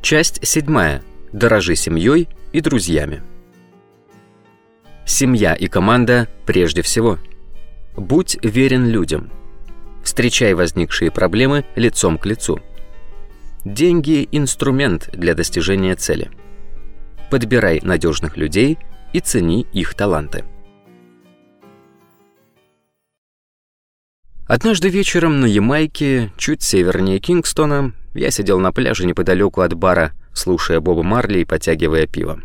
Часть 7. Дорожи семьей и друзьями. Семья и команда прежде всего. Будь верен людям. Встречай возникшие проблемы лицом к лицу. Деньги – инструмент для достижения цели. Подбирай надежных людей и цени их таланты. Однажды вечером на Ямайке, чуть севернее Кингстона, я сидел на пляже неподалеку от бара, слушая Боба Марли и потягивая пиво.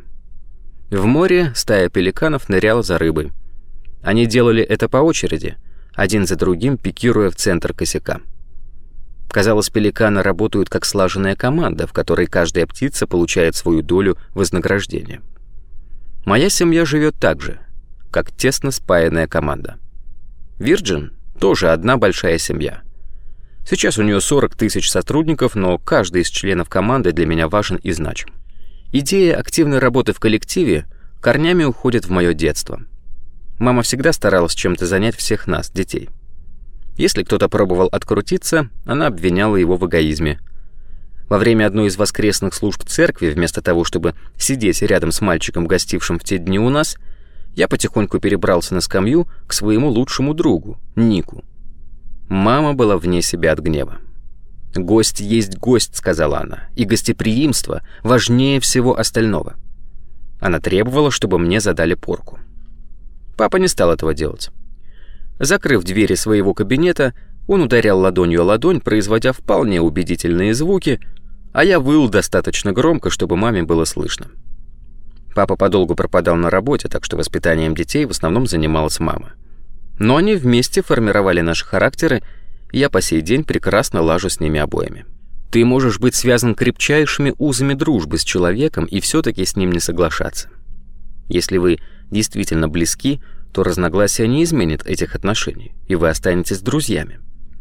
В море стая пеликанов ныряла за рыбой. Они делали это по очереди, один за другим пикируя в центр косяка. Казалось, пеликаны работают как слаженная команда, в которой каждая птица получает свою долю вознаграждения. Моя семья живет так же, как тесно спаянная команда. Virgin тоже одна большая семья. Сейчас у нее 40 тысяч сотрудников, но каждый из членов команды для меня важен и значим. Идея активной работы в коллективе корнями уходит в мое детство. Мама всегда старалась чем-то занять всех нас, детей. Если кто-то пробовал открутиться, она обвиняла его в эгоизме. Во время одной из воскресных служб церкви, вместо того, чтобы сидеть рядом с мальчиком, гостившим в те дни у нас, я потихоньку перебрался на скамью к своему лучшему другу, Нику. Мама была вне себя от гнева. «Гость есть гость», — сказала она, — «и гостеприимство важнее всего остального». Она требовала, чтобы мне задали порку. Папа не стал этого делать. Закрыв двери своего кабинета, он ударял ладонью о ладонь, производя вполне убедительные звуки, а я выл достаточно громко, чтобы маме было слышно. Папа подолгу пропадал на работе, так что воспитанием детей в основном занималась мама. Но они вместе формировали наши характеры, и я по сей день прекрасно лажу с ними обоими. Ты можешь быть связан крепчайшими узами дружбы с человеком и все-таки с ним не соглашаться. Если вы действительно близки, то разногласия не изменят этих отношений, и вы останетесь друзьями.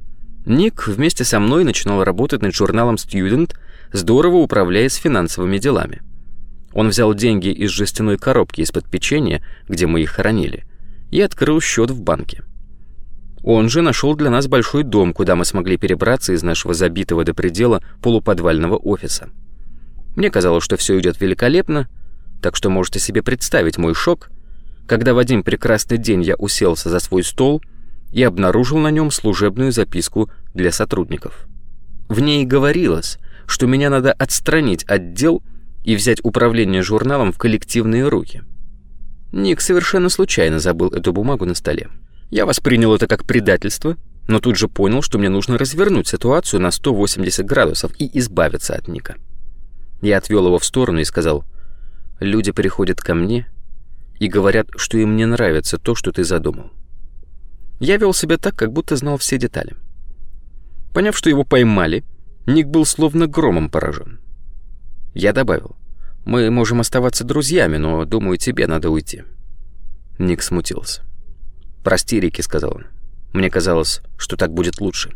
Ник вместе со мной начинал работать над журналом Student, здорово управляясь финансовыми делами. Он взял деньги из жестяной коробки из-под печенья, где мы их хранили, и открыл счет в банке. Он же нашел для нас большой дом, куда мы смогли перебраться из нашего забитого до предела полуподвального офиса. Мне казалось, что все идет великолепно, так что можете себе представить мой шок, когда в один прекрасный день я уселся за свой стол и обнаружил на нем служебную записку для сотрудников. В ней говорилось, что меня надо отстранить от дел и взять управление журналом в коллективные руки. Ник совершенно случайно забыл эту бумагу на столе. Я воспринял это как предательство, но тут же понял, что мне нужно развернуть ситуацию на 180 градусов и избавиться от Ника. Я отвел его в сторону и сказал: «Люди приходят ко мне и говорят, что им не нравится то, что ты задумал». Я вел себя так, как будто знал все детали. Поняв, что его поймали, Ник был словно громом поражен. Я добавил: «Мы можем оставаться друзьями, но, думаю, тебе надо уйти». Ник смутился. «Прости, Рики», — сказал он. «Мне казалось, что так будет лучше».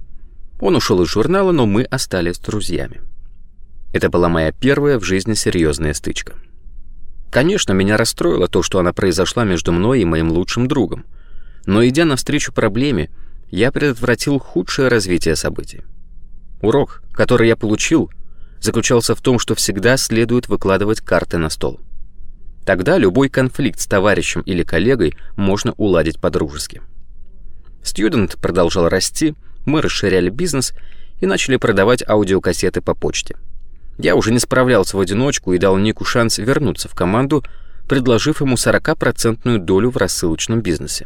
Он ушел из журнала, но мы остались друзьями. Это была моя первая в жизни серьезная стычка. Конечно, меня расстроило то, что она произошла между мной и моим лучшим другом. Но, идя навстречу проблеме, я предотвратил худшее развитие событий. Урок, который я получил, заключался в том, что всегда следует выкладывать карты на стол. Тогда любой конфликт с товарищем или коллегой можно уладить по-дружески. Student продолжал расти, мы расширяли бизнес и начали продавать аудиокассеты по почте. Я уже не справлялся в одиночку и дал Нику шанс вернуться в команду, предложив ему 40% долю в рассылочном бизнесе.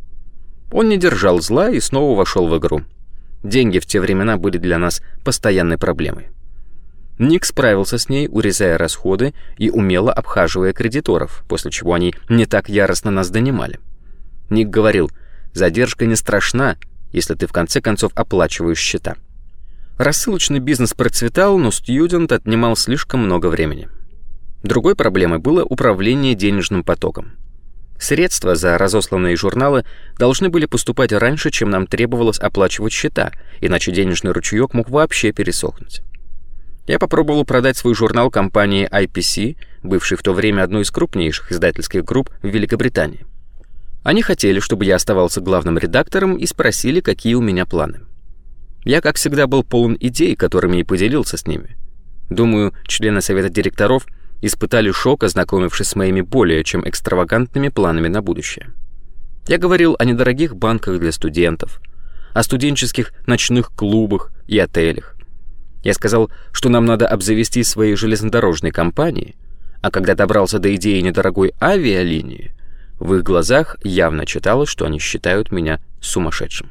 Он не держал зла и снова вошел в игру. Деньги в те времена были для нас постоянной проблемой. Ник справился с ней, урезая расходы и умело обхаживая кредиторов, после чего они не так яростно нас донимали. Ник говорил: «Задержка не страшна, если ты в конце концов оплачиваешь счета». Рассылочный бизнес процветал, но Student отнимал слишком много времени. Другой проблемой было управление денежным потоком. Средства за разосланные журналы должны были поступать раньше, чем нам требовалось оплачивать счета, иначе денежный ручеек мог вообще пересохнуть. Я попробовал продать свой журнал компании IPC, бывшей в то время одной из крупнейших издательских групп в Великобритании. Они хотели, чтобы я оставался главным редактором, и спросили, какие у меня планы. Я, как всегда, был полон идей, которыми и поделился с ними. Думаю, члены совета директоров испытали шок, ознакомившись с моими более чем экстравагантными планами на будущее. Я говорил о недорогих банках для студентов, о студенческих ночных клубах и отелях. Я сказал, что нам надо обзавестись своей железнодорожной компанией, а когда добрался до идеи недорогой авиалинии, в их глазах явно читалось, что они считают меня сумасшедшим.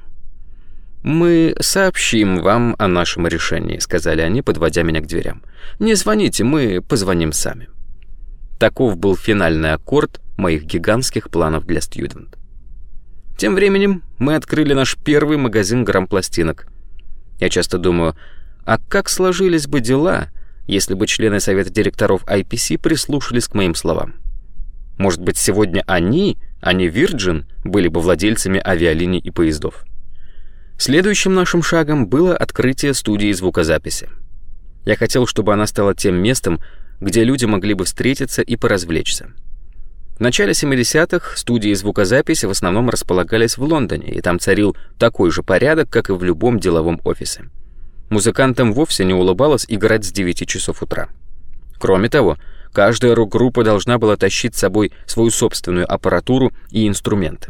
«Мы сообщим вам о нашем решении», — сказали они, подводя меня к дверям. «Не звоните, мы позвоним сами». Таков был финальный аккорд моих гигантских планов для Student. Тем временем мы открыли наш первый магазин грампластинок. Я часто думаю, а как сложились бы дела, если бы члены совета директоров IPC прислушались к моим словам? Может быть, сегодня они, а не Virgin, были бы владельцами авиалиний и поездов. Следующим нашим шагом было открытие студии звукозаписи. Я хотел, чтобы она стала тем местом, где люди могли бы встретиться и поразвлечься. В начале 70-х студии звукозаписи в основном располагались в Лондоне, и там царил такой же порядок, как и в любом деловом офисе. Музыкантам вовсе не улыбалось играть с 9 часов утра. Кроме того, каждая рок-группа должна была тащить с собой свою собственную аппаратуру и инструменты.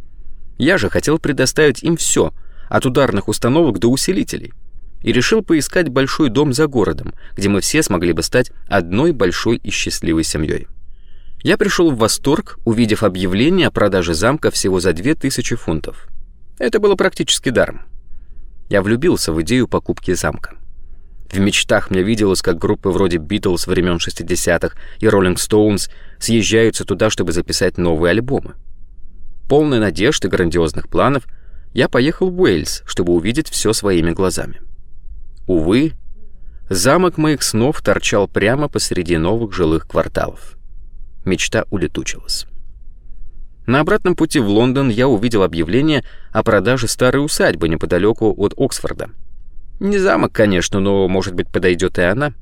Я же хотел предоставить им все, от ударных установок до усилителей, и решил поискать большой дом за городом, где мы все смогли бы стать одной большой и счастливой семьей. Я пришел в восторг, увидев объявление о продаже замка всего за 2000 фунтов. Это было практически даром. Я влюбился в идею покупки замка. В мечтах мне виделось, как группы вроде Beatles времен 60-х и Rolling Stones съезжаются туда, чтобы записать новые альбомы. Полный надежд и грандиозных планов, я поехал в Уэльс, чтобы увидеть все своими глазами. Увы, замок моих снов торчал прямо посреди новых жилых кварталов. Мечта улетучилась. На обратном пути в Лондон я увидел объявление о продаже старой усадьбы неподалеку от Оксфорда. Не замок, конечно, но, может быть, подойдет и она.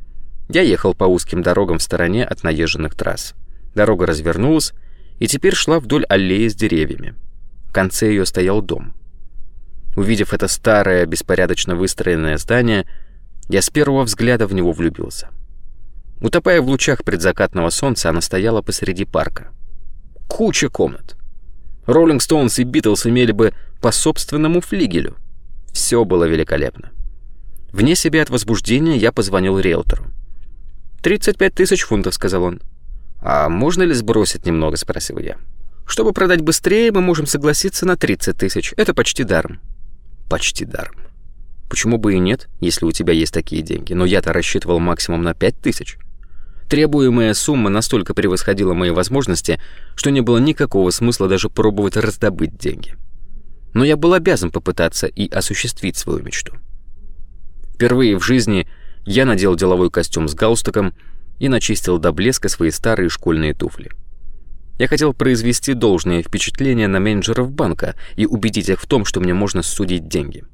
Я ехал по узким дорогам в стороне от наезженных трасс. Дорога развернулась и теперь шла вдоль аллеи с деревьями. В конце ее стоял дом. Увидев это старое, беспорядочно выстроенное здание, я с первого взгляда в него влюбился. Утопая в лучах предзакатного солнца, она стояла посреди парка. Куча комнат. Rolling Stones и Beatles имели бы по собственному флигелю. Все было великолепно. Вне себя от возбуждения я позвонил риэлтору. 35 000 фунтов, сказал он. А можно ли сбросить немного, спросил я. Чтобы продать быстрее, мы можем согласиться на 30 000. Это почти даром. Почти даром. Почему бы и нет, если у тебя есть такие деньги? Но я-то рассчитывал максимум на 5 000. Требуемая сумма настолько превосходила мои возможности, что не было никакого смысла даже пробовать раздобыть деньги. Но я был обязан попытаться и осуществить свою мечту. Впервые в жизни я надел деловой костюм с галстуком и начистил до блеска свои старые школьные туфли. Я хотел произвести должное впечатление на менеджеров банка и убедить их в том, что мне можно судить деньги.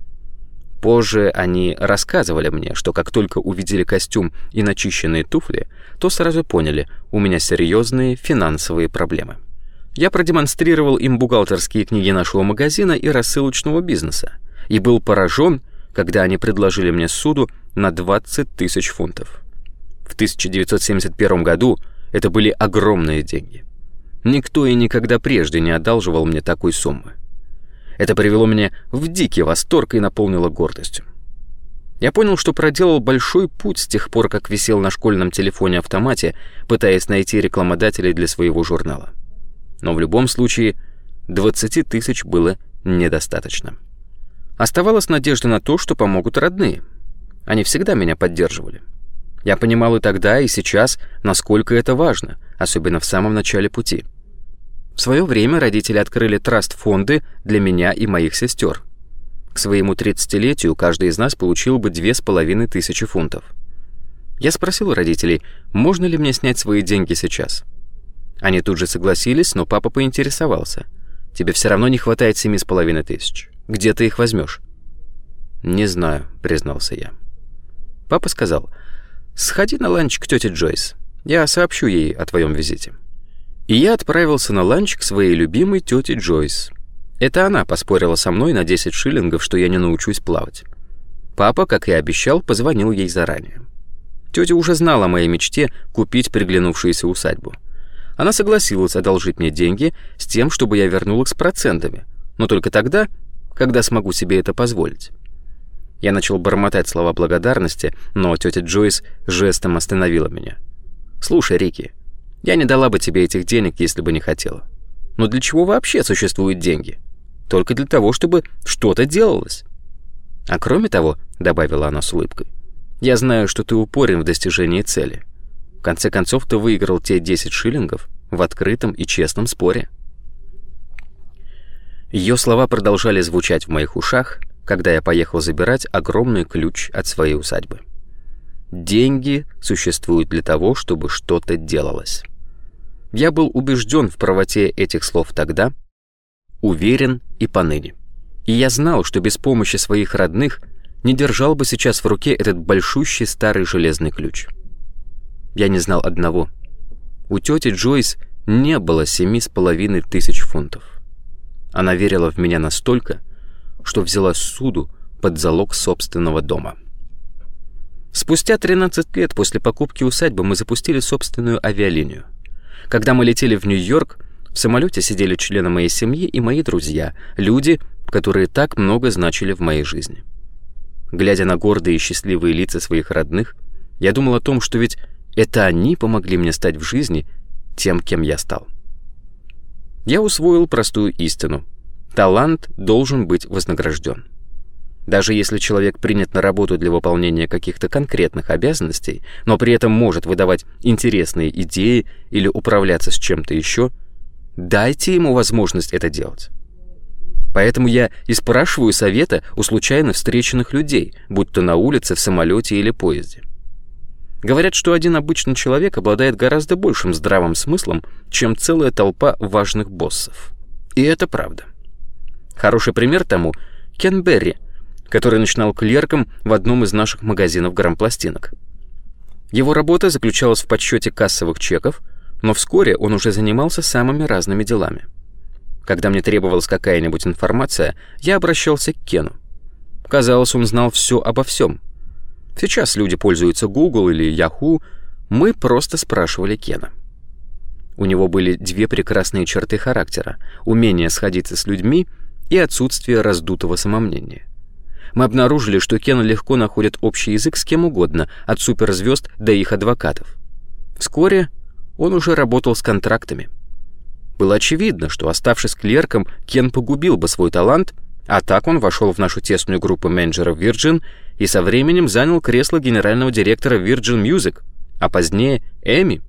Позже они рассказывали мне, что как только увидели костюм и начищенные туфли, то сразу поняли, у меня серьезные финансовые проблемы. Я продемонстрировал им бухгалтерские книги нашего магазина и рассылочного бизнеса и был поражен, когда они предложили мне суду на 20 000 фунтов. В 1971 году это были огромные деньги. Никто и никогда прежде не одалживал мне такой суммы. Это привело меня в дикий восторг и наполнило гордостью. Я понял, что проделал большой путь с тех пор, как висел на школьном телефоне-автомате, пытаясь найти рекламодателей для своего журнала. Но в любом случае 20 000 было недостаточно. Оставалась надежда на то, что помогут родные. Они всегда меня поддерживали. Я понимал и тогда, и сейчас, насколько это важно, особенно в самом начале пути. В свое время родители открыли траст-фонды для меня и моих сестер. К своему 30-летию каждый из нас получил бы 2500 фунтов. Я спросил родителей, можно ли мне снять свои деньги сейчас. Они тут же согласились, но папа поинтересовался. «Тебе все равно не хватает 7500. Где ты их возьмешь?» «Не знаю», — признался я. Папа сказал, «Сходи на ланч к тете Джойс. Я сообщу ей о твоем визите». И я отправился на ланч к своей любимой тете Джойс. Это она поспорила со мной на 10 шиллингов, что я не научусь плавать. Папа, как и обещал, позвонил ей заранее. Тетя уже знала о моей мечте купить приглянувшуюся усадьбу. Она согласилась одолжить мне деньги с тем, чтобы я вернул их с процентами, но только тогда, когда смогу себе это позволить. Я начал бормотать слова благодарности, но тетя Джойс жестом остановила меня. «Слушай, Рики, я не дала бы тебе этих денег, если бы не хотела. Но для чего вообще существуют деньги? Только для того, чтобы что-то делалось. А кроме того, — добавила она с улыбкой, — я знаю, что ты упорен в достижении цели. В конце концов, ты выиграл те 10 шиллингов в открытом и честном споре». Ее слова продолжали звучать в моих ушах, когда я поехал забирать огромный ключ от своей усадьбы. Деньги существуют для того, чтобы что-то делалось. Я был убежден в правоте этих слов тогда, уверен и поныне. И я знал, что без помощи своих родных не держал бы сейчас в руке этот большущий старый железный ключ. Я не знал одного. У тети Джойс не было 7500 фунтов. Она верила в меня настолько, что взяла суду под залог собственного дома. Спустя 13 лет после покупки усадьбы мы запустили собственную авиалинию. Когда мы летели в Нью-Йорк, в самолете сидели члены моей семьи и мои друзья, люди, которые так много значили в моей жизни. Глядя на гордые и счастливые лица своих родных, я думал о том, что ведь это они помогли мне стать в жизни тем, кем я стал. Я усвоил простую истину. Талант должен быть вознагражден. Даже если человек принят на работу для выполнения каких-то конкретных обязанностей, но при этом может выдавать интересные идеи или управляться с чем-то еще, дайте ему возможность это делать. Поэтому я и спрашиваю совета у случайно встреченных людей, будь то на улице, в самолете или поезде. Говорят, что один обычный человек обладает гораздо большим здравым смыслом, чем целая толпа важных боссов. И это правда. Хороший пример тому — Кен Берри, который начинал клерком в одном из наших магазинов грампластинок. Его работа заключалась в подсчете кассовых чеков, но вскоре он уже занимался самыми разными делами. Когда мне требовалась какая-нибудь информация, я обращался к Кену. Казалось, он знал все обо всем. Сейчас люди пользуются Google или Yahoo, мы просто спрашивали Кена. У него были две прекрасные черты характера — умение сходиться с людьми и отсутствие раздутого самомнения. Мы обнаружили, что Кен легко находит общий язык с кем угодно, от суперзвезд до их адвокатов. Вскоре он уже работал с контрактами. Было очевидно, что, оставшись клерком, Кен погубил бы свой талант, а так он вошел в нашу тесную группу менеджеров Virgin и со временем занял кресло генерального директора Virgin Music, а позднее Эми.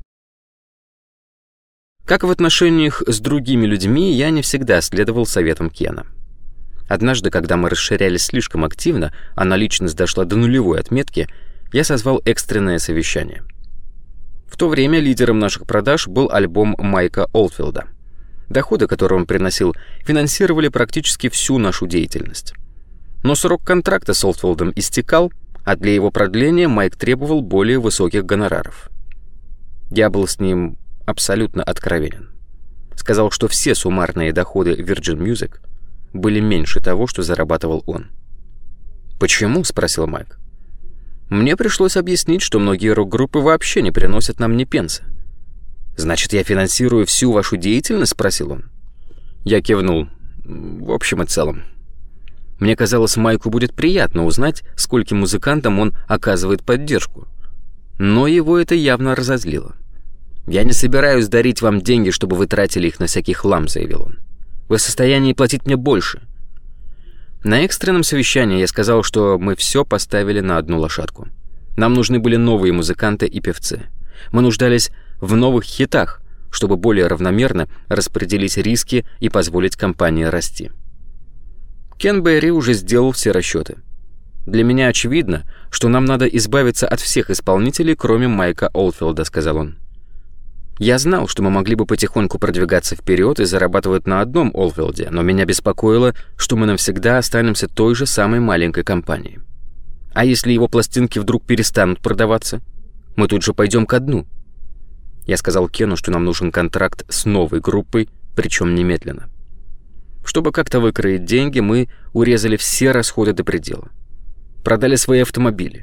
Как в отношениях с другими людьми, я не всегда следовал советам Кена. Однажды, когда мы расширялись слишком активно, а наличность дошла до нулевой отметки, я созвал экстренное совещание. В то время лидером наших продаж был альбом Майка Олдфилда. Доходы, которые он приносил, финансировали практически всю нашу деятельность. Но срок контракта с Олдфилдом истекал, а для его продления Майк требовал более высоких гонораров. Я был с ним абсолютно откровенен. Сказал, что все суммарные доходы Virgin Music были меньше того, что зарабатывал он. «Почему?» — спросил Майк. Мне пришлось объяснить, что многие рок-группы вообще не приносят нам ни пенса. «Значит, я финансирую всю вашу деятельность?» — спросил он. Я кивнул. В общем и целом. Мне казалось, Майку будет приятно узнать, скольким музыкантам он оказывает поддержку. Но его это явно разозлило. «Я не собираюсь дарить вам деньги, чтобы вы тратили их на всякий хлам», — заявил он. «Вы в состоянии платить мне больше». На экстренном совещании я сказал, что мы все поставили на одну лошадку. Нам нужны были новые музыканты и певцы. Мы нуждались в новых хитах, чтобы более равномерно распределить риски и позволить компании расти. Кен Берри уже сделал все расчеты. «Для меня очевидно, что нам надо избавиться от всех исполнителей, кроме Майка Олдфилда», — сказал он. Я знал, что мы могли бы потихоньку продвигаться вперед и зарабатывать на одном Олдфилде, но меня беспокоило, что мы навсегда останемся той же самой маленькой компанией. А если его пластинки вдруг перестанут продаваться? Мы тут же пойдем ко дну. Я сказал Кену, что нам нужен контракт с новой группой, причем немедленно. Чтобы как-то выкроить деньги, мы урезали все расходы до предела. Продали свои автомобили.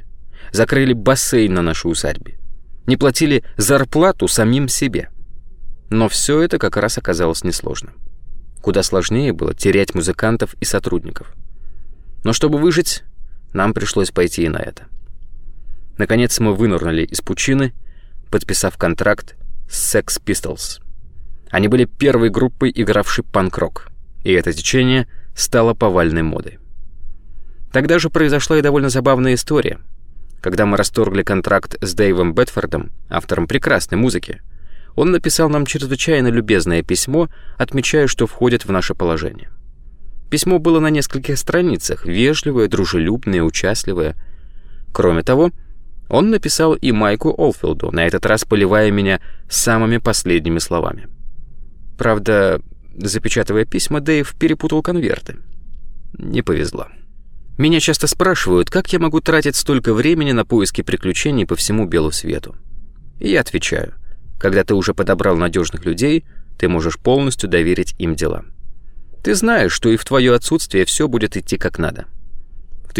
закрыли бассейн на нашей усадьбе, не платили зарплату самим себе. Но все это как раз оказалось несложно. Куда сложнее было терять музыкантов и сотрудников. Но чтобы выжить, нам пришлось пойти и на это. Наконец мы вынырнули из пучины, подписав контракт с Sex Pistols. Они были первой группой, игравшей панк-рок, и это течение стало повальной модой. Тогда же произошла и довольно забавная история. Когда мы расторгли контракт с Дэйвом Бетфордом, автором прекрасной музыки, он написал нам чрезвычайно любезное письмо, отмечая, что входит в наше положение. Письмо было на нескольких страницах, вежливое, дружелюбное, участливое. Кроме того, он написал и Майку Олфилду, на этот раз поливая меня самыми последними словами. Правда, запечатывая письма, Дэйв перепутал конверты. Не повезло. Меня часто спрашивают, как я могу тратить столько времени на поиски приключений по всему белу свету. И я отвечаю: когда ты уже подобрал надежных людей, ты можешь полностью доверить им дела. Ты знаешь, что и в твое отсутствие все будет идти как надо. В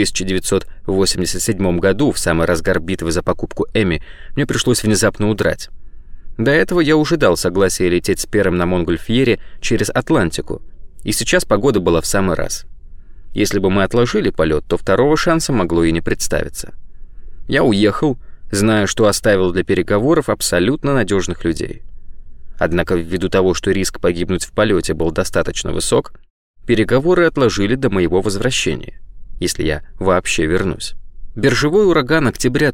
1987 году, в самый разгар битвы за покупку Эми, мне пришлось внезапно удрать. До этого я уже дал согласие лететь с Пером на Монгольфьере через Атлантику, и сейчас погода была в самый раз. Если бы мы отложили полет, то второго шанса могло и не представиться. Я уехал, зная, что оставил для переговоров абсолютно надежных людей. Однако ввиду того, что риск погибнуть в полете был достаточно высок, переговоры отложили до моего возвращения, если я вообще вернусь. Биржевой ураган октября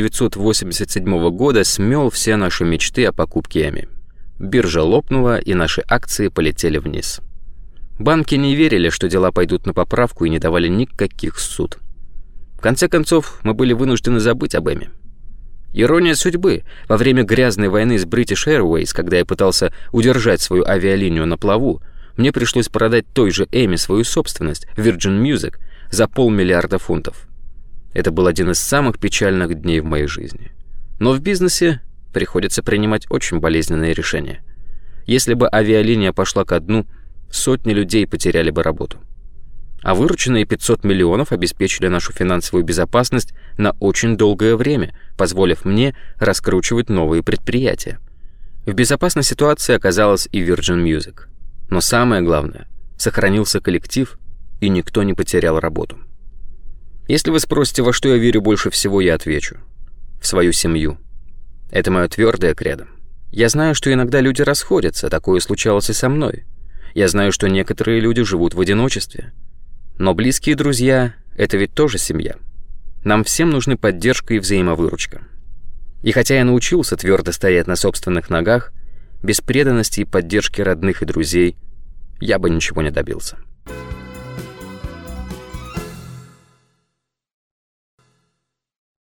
1987 года смел все наши мечты о покупке Эми. Биржа лопнула, и наши акции полетели вниз. Банки не верили, что дела пойдут на поправку, и не давали никаких суд. В конце концов, мы были вынуждены забыть об Эми. Ирония судьбы. Во время грязной войны с British Airways, когда я пытался удержать свою авиалинию на плаву, мне пришлось продать той же Эми свою собственность, Virgin Music, за $500 миллиона фунтов. Это был один из самых печальных дней в моей жизни. Но в бизнесе приходится принимать очень болезненные решения. Если бы авиалиния пошла ко дну, сотни людей потеряли бы работу. А вырученные 500 миллионов обеспечили нашу финансовую безопасность на очень долгое время, позволив мне раскручивать новые предприятия. В безопасной ситуации оказалась и Virgin Music. Но самое главное, сохранился коллектив, и никто не потерял работу. Если вы спросите, во что я верю больше всего, я отвечу: в свою семью. Это мое твердое кредо. Я знаю, что иногда люди расходятся, такое случалось и со мной. Я знаю, что некоторые люди живут в одиночестве. Но близкие друзья — это ведь тоже семья. Нам всем нужны поддержка и взаимовыручка. И хотя я научился твердо стоять на собственных ногах, без преданности и поддержки родных и друзей я бы ничего не добился.